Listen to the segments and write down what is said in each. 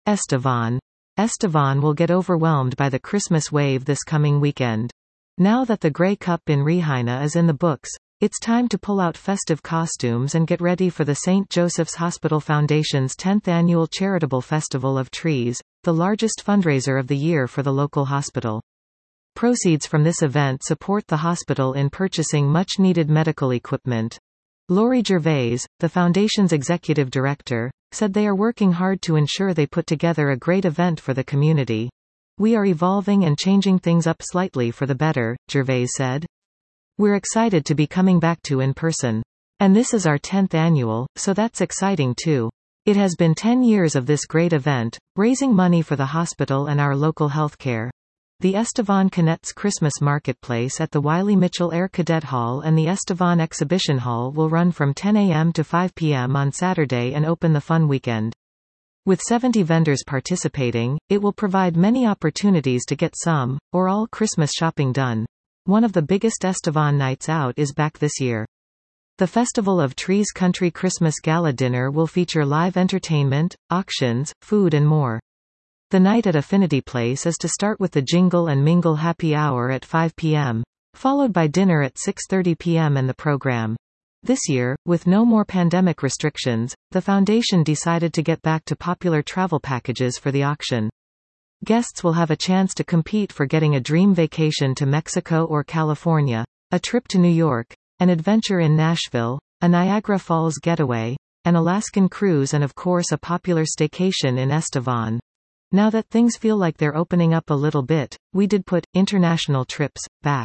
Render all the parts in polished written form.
Estevan. Estevan will get overwhelmed by the Christmas wave this coming weekend. Now that the Grey Cup in Regina is in the books, it's time to pull out festive costumes and get ready for the St. Joseph's Hospital Foundation's 10th annual Charitable Festival of Trees, the largest fundraiser of the year for the local hospital. Proceeds from this event support the hospital in purchasing much-needed medical equipment. Laurie Gervais, the foundation's executive director, said they are working hard to ensure they put together a great event for the community. "We are evolving and changing things up slightly for the better," Gervais said. "We're excited to be coming back to in person. And this is our 10th annual, so that's exciting too. It has been 10 years of this great event, raising money for the hospital and our local healthcare." The Estevan Cadets Christmas Marketplace at the Wiley Mitchell Air Cadet Hall and the Estevan Exhibition Hall will run from 10 a.m. to 5 p.m. on Saturday and open the fun weekend. With 70 vendors participating, it will provide many opportunities to get some, or all Christmas shopping done. One of the biggest Estevan nights out is back this year. The Festival of Trees Country Christmas Gala Dinner will feature live entertainment, auctions, food and more. The night at Affinity Place is to start with the Jingle and Mingle Happy Hour at 5 p.m., followed by dinner at 6:30 p.m. and the program. This year, with no more pandemic restrictions, the foundation decided to get back to popular travel packages for the auction. Guests will have a chance to compete for getting a dream vacation to Mexico or California, a trip to New York, an adventure in Nashville, a Niagara Falls getaway, an Alaskan cruise and of course a popular staycation in Estevan. Now that things feel like they're opening up a little bit, we did put international trips back.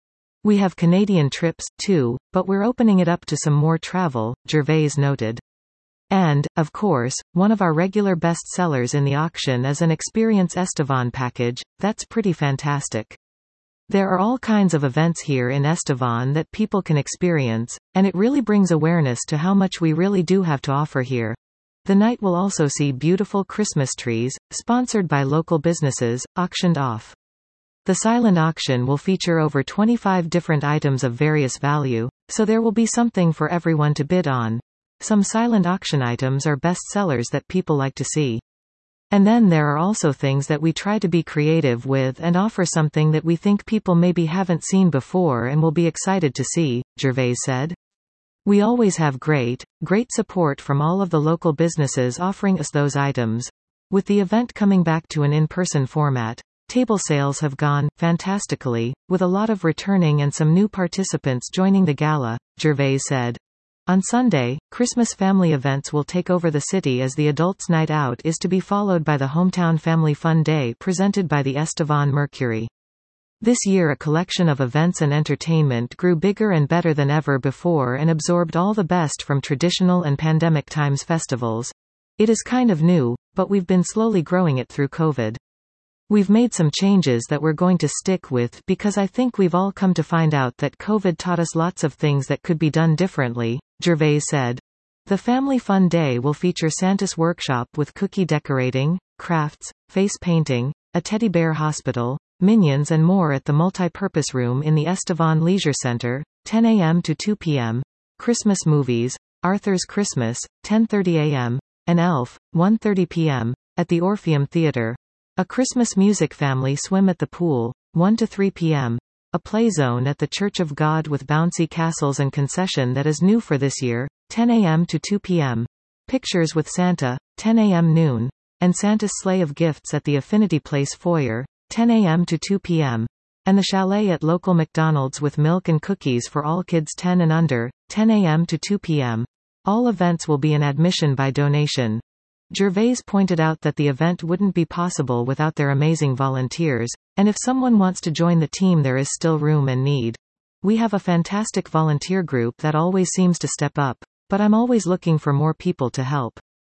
We have Canadian trips, too, but we're opening it up to some more travel, Gervais noted. And, of course, one of our regular best sellers in the auction is an Experience Estevan package. That's pretty fantastic. There are all kinds of events here in Estevan that people can experience, and it really brings awareness to how much we really do have to offer here. The night will also see beautiful Christmas trees, sponsored by local businesses, auctioned off. The silent auction will feature over 25 different items of various value, so there will be something for everyone to bid on. Some silent auction items are best sellers that people like to see. And then there are also things that we try to be creative with and offer something that we think people maybe haven't seen before and will be excited to see, Gervais said. We always have great support from all of the local businesses offering us those items. With the event coming back to an in-person format, table sales have gone fantastically, with a lot of returning and some new participants joining the gala, Gervais said. On Sunday, Christmas family events will take over the city as the Adults' Night Out is to be followed by the Hometown Family Fun Day presented by the Estevan Mercury. This year a collection of events and entertainment grew bigger and better than ever before and absorbed all the best from traditional and pandemic times festivals. It is kind of new, but we've been slowly growing it through COVID. We've made some changes that we're going to stick with because I think we've all come to find out that COVID taught us lots of things that could be done differently, Gervais said. The Family Fun Day will feature Santa's workshop with cookie decorating, crafts, face painting, a teddy bear hospital, Minions and more at the multi-purpose room in the Estevan Leisure Center, 10 a.m. to 2 p.m., Christmas movies, Arthur's Christmas, 10:30 a.m., and Elf, 1:30 p.m., at the Orpheum Theater. A Christmas music family swim at the pool, 1 to 3 p.m., a play zone at the Church of God with bouncy castles and concession that is new for this year, 10 a.m. to 2 p.m., Pictures with Santa, 10 a.m. noon, and Santa's Sleigh of Gifts at the Affinity Place foyer, 10 a.m. to 2 p.m., and the chalet at local McDonald's with milk and cookies for all kids 10 and under, 10 a.m. to 2 p.m. All events will be an admission by donation. Gervais pointed out that the event wouldn't be possible without their amazing volunteers, and if someone wants to join the team there is still room and need. We have a fantastic volunteer group that always seems to step up, but I'm always looking for more people to help.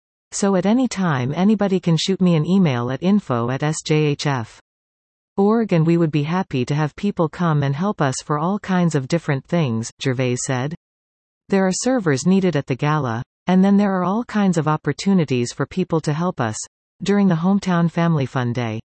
So at any time anybody can shoot me an email at info@sjhf.org and we would be happy to have people come and help us for all kinds of different things, Gervais said. There are servers needed at the gala, and then there are all kinds of opportunities for people to help us during the Hometown Family Fun Day.